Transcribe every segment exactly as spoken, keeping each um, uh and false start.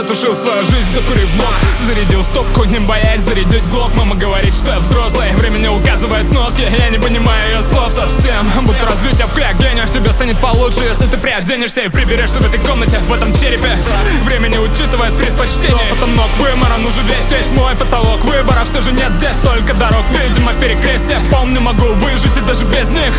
затушил свою жизнь, докурив блок. Зарядил стопку, не боясь зарядить глок. Мама говорит, что я взрослый, время не указывает сноски. Я не понимаю ее слов совсем. Будто развитие в кляк гениях, тебе станет получше, если ты приоденешься и приберешься в этой комнате, в этом черепе. Время не учитывает предпочтения. Потолок выморан уже весь, весь мой потолок выбора. Все же нет здесь столько дорог, видимо перекрестие. Помню, могу выжить и даже без них.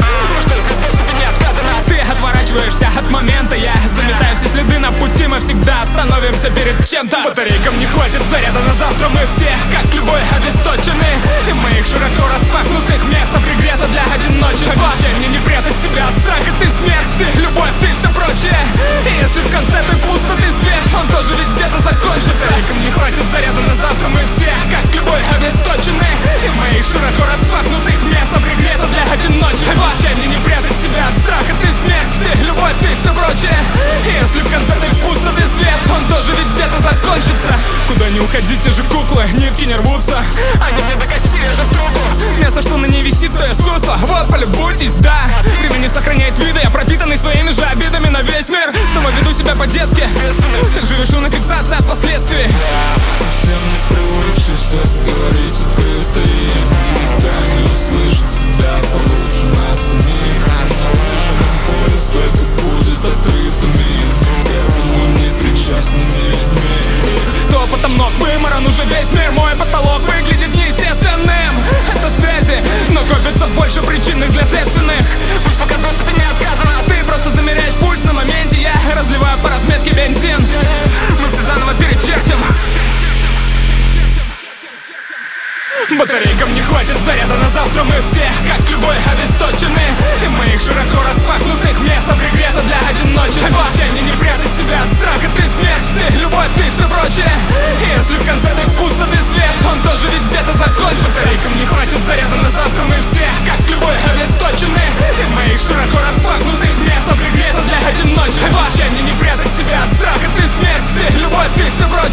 Ты отворачиваешься от момента, я заметаю все следы на пути. Мы всегда остановимся перед чем-то. Батарейкам не хватит заряда на завтра. Мы все, как любой, обесточены. И моих широко распахнутых место пригрето для одиночества. Мне не прятать себя от страха. Ты смерть, ты любовь, ты все прочее. И если в конце ты пустоты свет, он тоже ведь где-то закончится. Батарейкам не хватит заряда на завтра. Мы все, как любой, обесточены. И моих широко распахнутых место пригрето для одиночества. Мне не прятать себя от страха. Ты смерть, ты любовь, ты все прочее. И если в конце ты пустоты свет, он тоже ведь где-то закончится. Куда не уходите же куклы, нитки не рвутся. Они мне до кости режут трубу. Мясо, что на ней висит, то искусство. Вот, полюбуйтесь, да. Время не сохраняет вида, я пропитанный своими же обидами на весь мир. Снова веду себя по-детски. Так же решу на фиксации от последствий. Совсем не приучишься говорить открыто, и никогда не услышит себя получше нас самих. Слышим поле, сколько будет отрытыми к этому непричастными людьми. Топотом ног выморан уже весь мир. Мой потолок выглядит неестественным. Это связи, но копится больше причинных для следственных. Пусть пока доступе не отказано, ты просто замеряешь пульс на моменте. Я разливаю по разметке бензин. Мы все заново перечертим. Батарейкам не хватит заряда на завтра. Мы все, как любой, обесточены. И моих широко распахнутых место пригрето для одиночества. Обещание не прятать себя от страха. Ты смерть, ты любовь, ты все прочее. И если в конце ты пустоты свет, он тоже ведь где-то закончится. Батарейкам не хватит заряда на завтра. Мы все, как любой, обесточены. И моих широко распахнутых место пригрето для одиночества. Обещание не прятать себя от страха. Ты смерть, ты любовь, ты все прочее.